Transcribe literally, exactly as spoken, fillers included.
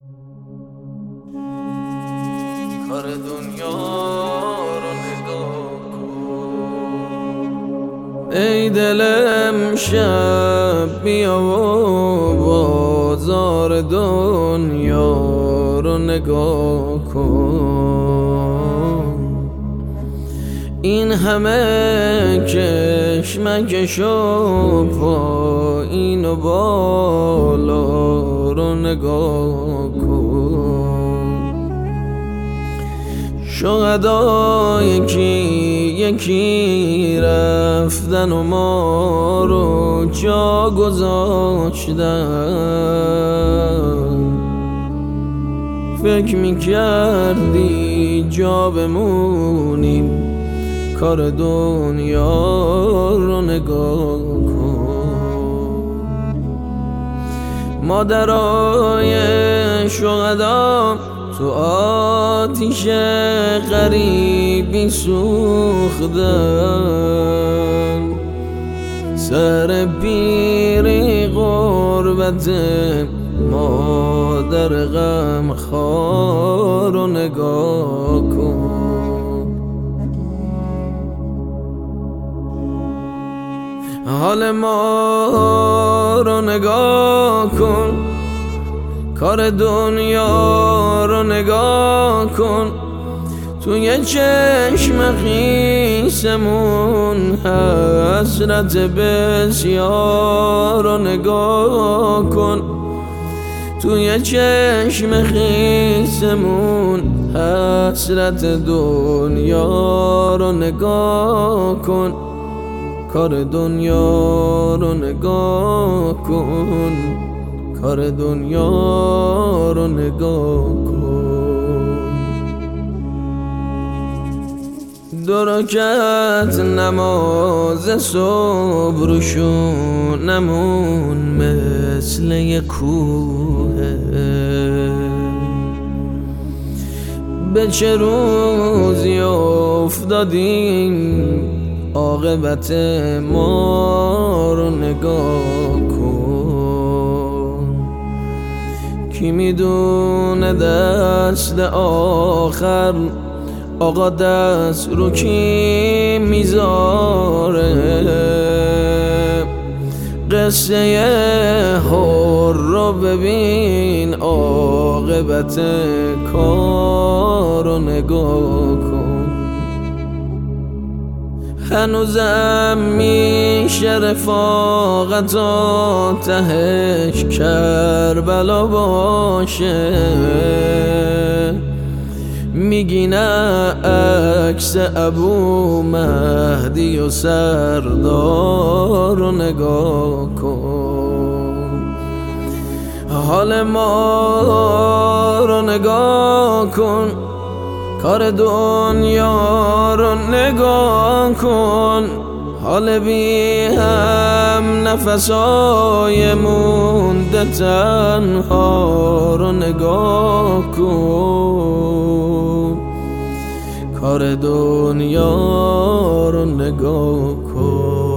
کار دنیا رو نگاه کن. ای دلم شب بیا و بازار دنیا رو نگاه کن. این همه کشمکش و پایین و بالا رو نگاه کن. شهدا یکی یکی رفتن و ما رو جا گذاشتن. فکر میکردی جا بمونیم، کار دنیا رو نگاه کن. مادرای شهدا تو آتیش غریبی سوختن. سر پیری غربت مادر غمخوار رو نگاه کن. حال ما رو نگاه کن، کار دنیا رو نگاه کن. توی چشم خیسمون حسرت بسیار رو نگاه کن. توی چشم خیسمون حسرت دنیا رو نگاه کن. کار دنیا رو نگاه کن، کار دنیا رو نگاه کن. دو رکعت نماز صبح روشونمون مثل یه کوهه. به چه روزی افتادیم عاقبت ما رو نگاه کن. کی میدونه دست آخر آقا دست رو کی میذاره. قصه حر رو ببین عاقبت کار رو نگاه کن. هنوزم میشه رفاقت و تهش کربلا باشه. میگی نه عکس ابو مهدی و سردار رو نگاه کن. حال ما رو نگاه کن، کار دنیا رو نگاه کن. حال بی هم نفسای مونده تنها رو نگاه کن. کار دنیا رو نگاه کن.